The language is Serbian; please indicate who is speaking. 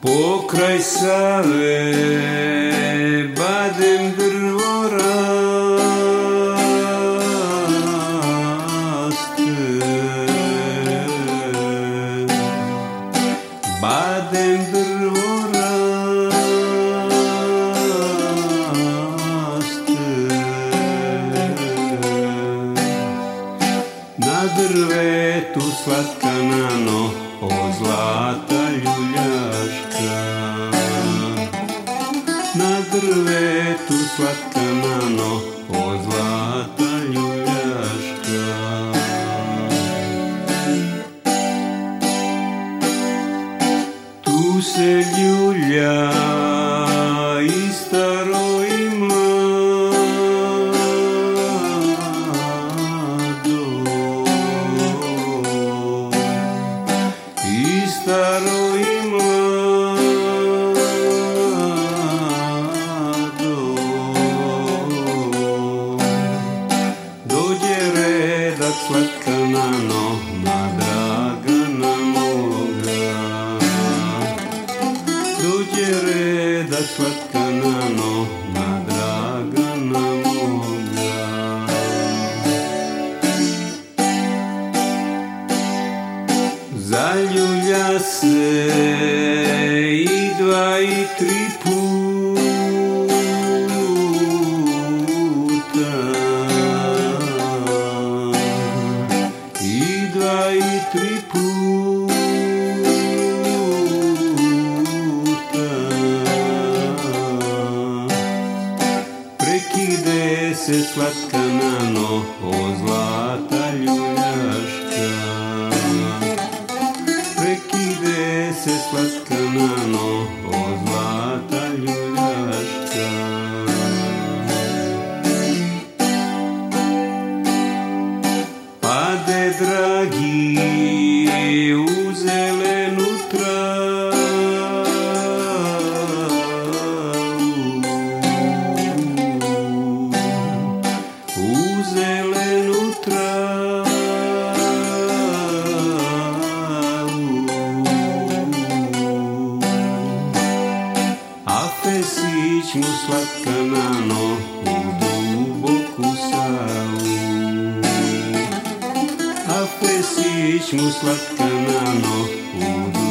Speaker 1: Pokraj Save badem drvo raste, badem drvo raste, na drvetu slatka nano o zlata ljuljaška, na drvetu slatka nano o zlata ljuljaška. Tu se ljulja i staro i mlado, i staro i mlado. Dođe redak slatka nano na Dragana moga, dođe redak slatka nano na Dragana moga. Zaljulja se i dva i tri puta, i dva i tri puta, prekide se slatka nano o zlata ljuljaška, prekide se slatka nano o zlata ljuljaška. Pade dragi u zelenu travu, u zelenu travu, a pesić mu slatka nano u duboku savu, a pesić mu slatka nano u duboku